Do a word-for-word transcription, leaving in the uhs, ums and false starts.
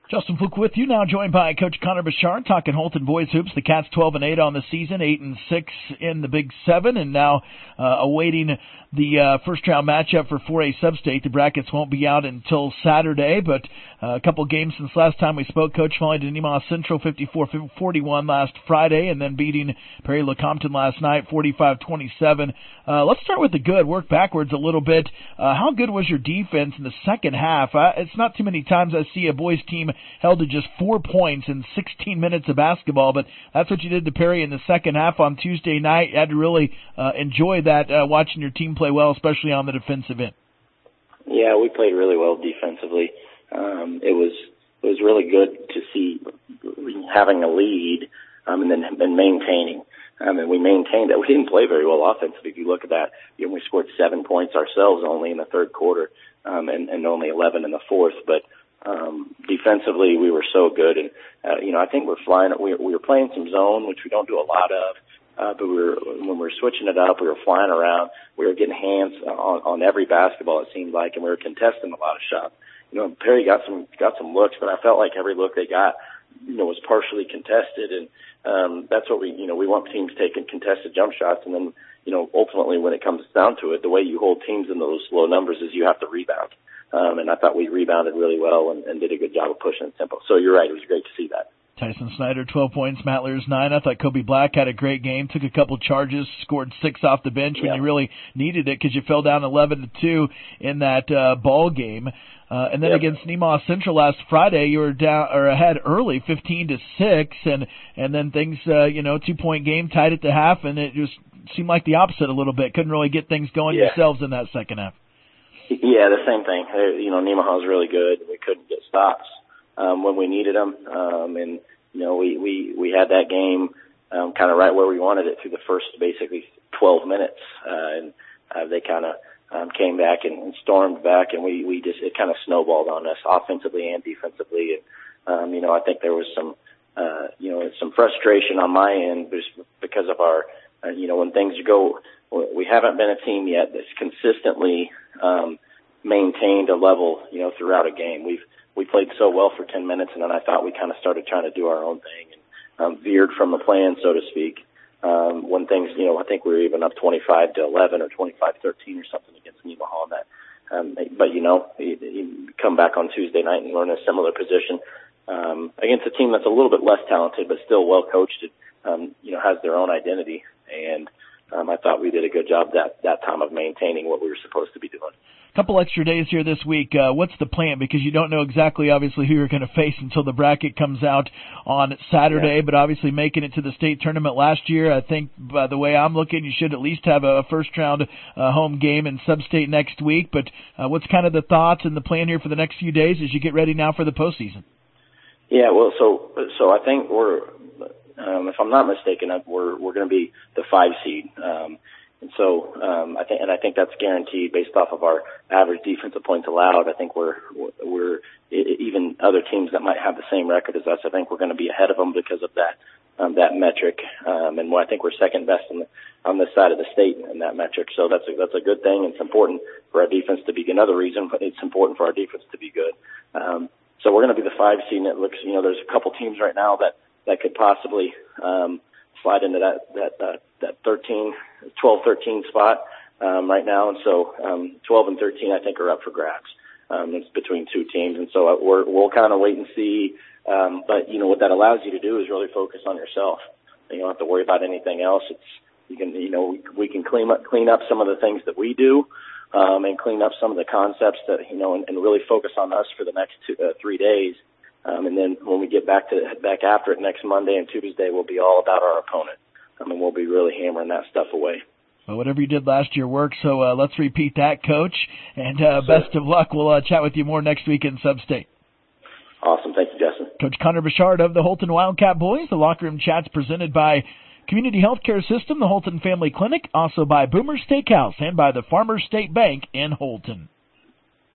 Justin Fluke with you now, joined by Coach Connor Bouchard, talking Holton boys hoops. The Cats twelve and eight on the season, eight and six in the Big Seven, and now uh, awaiting the uh, first round matchup for four A Sub-State. The brackets won't be out until Saturday, but uh, a couple games since last time we spoke. Coach falling to Nemaha Central fifty-four forty-one last Friday, and then beating Perry Lecompton last night forty-five twenty-seven. Uh, let's start with the good. Work backwards a little bit. Uh, how good was your defense in the second half? Uh, it's not too many times I see a boys team held to just four points in sixteen minutes of basketball, but that's what you did to Perry in the second half on Tuesday night. You had to really uh, enjoy that, uh, watching your team play well, especially on the defensive end. Yeah, we played really well defensively. Um, it was it was really good to see having a lead um, and then and maintaining. Um, and we maintained it. We didn't play very well offensively. If you look at that, you know, we scored seven points ourselves only in the third quarter, um, and, and only eleven in the fourth. But um, defensively, we were so good. And uh, you know, I think we're flying. We, we were playing some zone, which we don't do a lot of. Uh, but we were, when we were switching it up, we were flying around. We were getting hands on, on every basketball, it seemed like, and we were contesting a lot of shots. You know, Perry got some got some looks, but I felt like every look they got, you know, was partially contested, and um, that's what we, you know, we want teams taking contested jump shots, and then, you know, ultimately when it comes down to it, the way you hold teams in those low numbers is you have to rebound. Um, and I thought we rebounded really well and, and did a good job of pushing the tempo. So you're right, it was great to see that. Tyson Snyder, twelve points, Matt Lears, nine. I thought Kobe Black had a great game, took a couple charges, scored six off the bench when yeah. you really needed it because you fell down eleven to two in that uh, ball game. Uh, and then yep. against Nemaha Central last Friday, you were down or ahead early, fifteen to six, and and then things, uh, you know, two point game, tied at the half, and it just seemed like the opposite a little bit. Couldn't really get things going yeah. yourselves in that second half. Yeah, the same thing. You know, Nemaha was really good. We couldn't get stops um, when we needed them, um, and you know, we we we had that game um, kind of right where we wanted it through the first basically twelve minutes, uh, and uh, they kind of um, came back and, and stormed back, and we we just it kind of snowballed on us offensively and defensively. And um, you know, I think there was some uh, you know some frustration on my end just because of our uh, you know when things go. We haven't been a team yet that's consistently um, maintained a level, you know, throughout a game. We've we played so well for ten minutes, and then I thought we kind of started trying to do our own thing and um, veered from the plan, so to speak. Um, when things, you know, I think we were even up twenty-five to eleven or twenty-five thirteen or something against Nemaha on that. Um, but you know, you, you come back on Tuesday night and we're in a similar position um, against a team that's a little bit less talented, but still well coached. And, um, you know, has their own identity and. Um, I thought we did a good job that that time of maintaining what we were supposed to be doing. A couple extra days here this week. Uh, what's the plan? Because you don't know exactly, obviously, who you're going to face until the bracket comes out on Saturday. Yeah. But obviously, making it to the state tournament last year, I think by the way I'm looking, you should at least have a first round uh, home game in Sub-State next week. But uh, what's kind of the thoughts and the plan here for the next few days as you get ready now for the postseason? Yeah, well, so so I think we're. Um, if I'm not mistaken, we're we're going to be the five seed, um, and so um, I think and I think that's guaranteed based off of our average defensive points allowed. I think we're we're even other teams that might have the same record as us. I think we're going to be ahead of them because of that um, that metric, um, and I think we're second best on the, on this side of the state in that metric. So that's a, that's a good thing. It's important for our defense to be another reason. It's important for our defense to be good. Um, so we're going to be the five seed, and it looks, you know, there's a couple teams right now that. that could possibly um, slide into that that uh, that thirteen, twelve, thirteen spot um, right now, and so um, twelve and thirteen I think are up for grabs. Um, it's between two teams, and so we're, we'll kind of wait and see. Um, but you know what that allows you to do is really focus on yourself. You don't have to worry about anything else. It's you can you know we, we can clean up clean up some of the things that we do, um, and clean up some of the concepts that you know, and, and really focus on us for the next two, uh, three days. Um, and then when we get back to back after it next Monday and Tuesday, we'll be all about our opponent. I mean, we'll be really hammering that stuff away. Well, whatever you did last year worked, so uh, let's repeat that, Coach. And uh, best of luck. We'll uh, chat with you more next week in Sub-State. Awesome. Thank you, Justin. Coach Connor Bouchard of the Holton Wildcat Boys. The Locker Room Chat's presented by Community Healthcare System, the Holton Family Clinic, also by Boomer Steakhouse, and by the Farmers State Bank in Holton.